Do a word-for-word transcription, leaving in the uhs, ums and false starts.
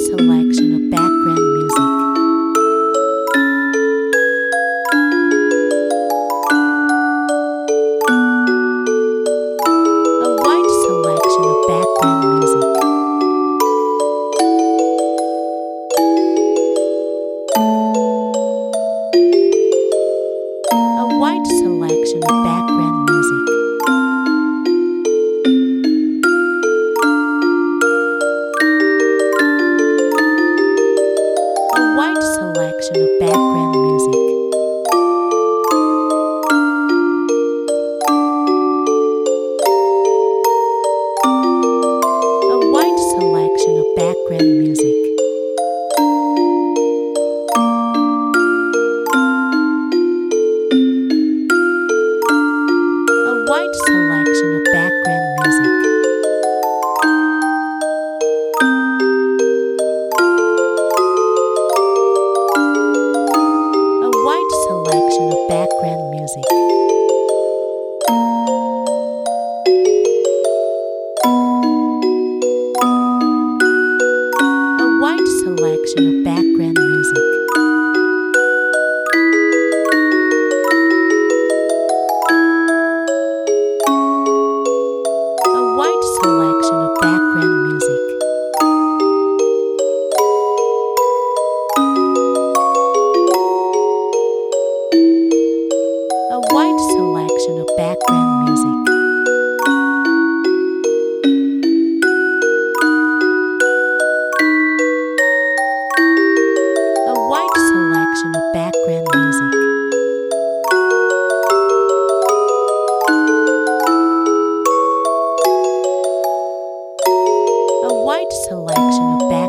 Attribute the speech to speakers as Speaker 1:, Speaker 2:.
Speaker 1: selection of background music. A wide selection of background music. A wide selection of background music. A wide selection of background music. A wide selection of background music. A wide selection of background music. A wide selection of background music. A wide selection of background music. A wide selection of background music. A wide selection of background music. A wide selection of background music. A wide selection of background